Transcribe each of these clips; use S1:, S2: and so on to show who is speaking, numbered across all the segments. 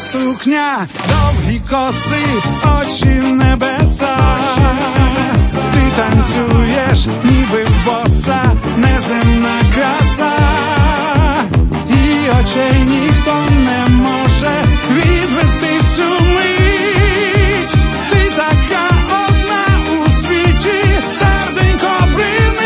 S1: сукня, довгі коси, очі небеса. Ти танцюєш, ніби боса, неземна краса. І очей ніхто не може відвести в цю мить. Ти така одна у світі, серденько принить.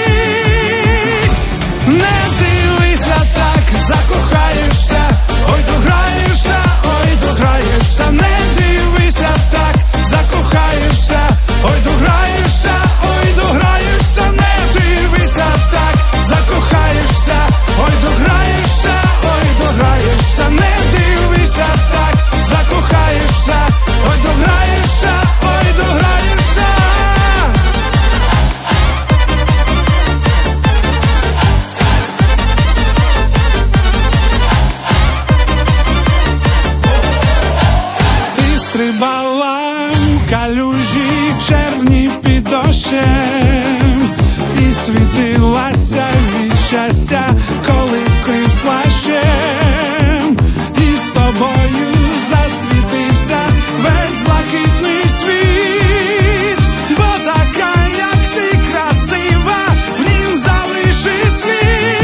S1: Не дивися так, закохаєшся, ой дограєшся, ой дограєшся. Не дивися так, закохаєшся, ой дограєшся, ой дограєшся. Не дивися так, закохаєшся, ой дограєшся, ой дограєшся. Не дивися так, закохаєшся, ой дограєшся, ой дограєшся. Ти стрибала у калюжі в червні під дощем і світилася від щастя, коли вкрив плащем. І з тобою засвітився весь блакитний світ, бо така, як ти, красива, в нім залиши слід.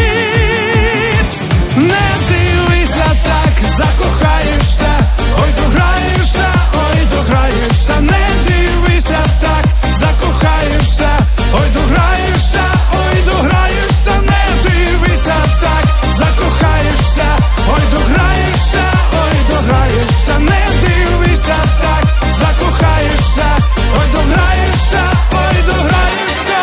S1: Не дивися так, закохаєшся, ой дограєшся, ой дограєшся. Не дивися так, закохаєшся, ой дограєшся, ой дограєшся. Не дивися так, закохаєшся, ой дограєшся, ой дограєшся. Не дивися так, закохаєшся, ой дограєшся, ой дограєшся.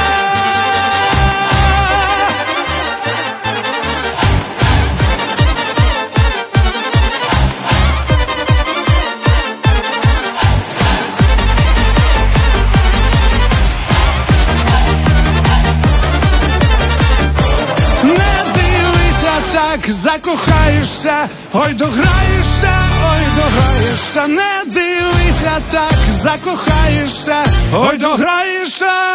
S1: Не дивися так, закохаєшся, ой дограєшся, ой дограєшся. Не дивися так, закохаєшся, ой дограєшся.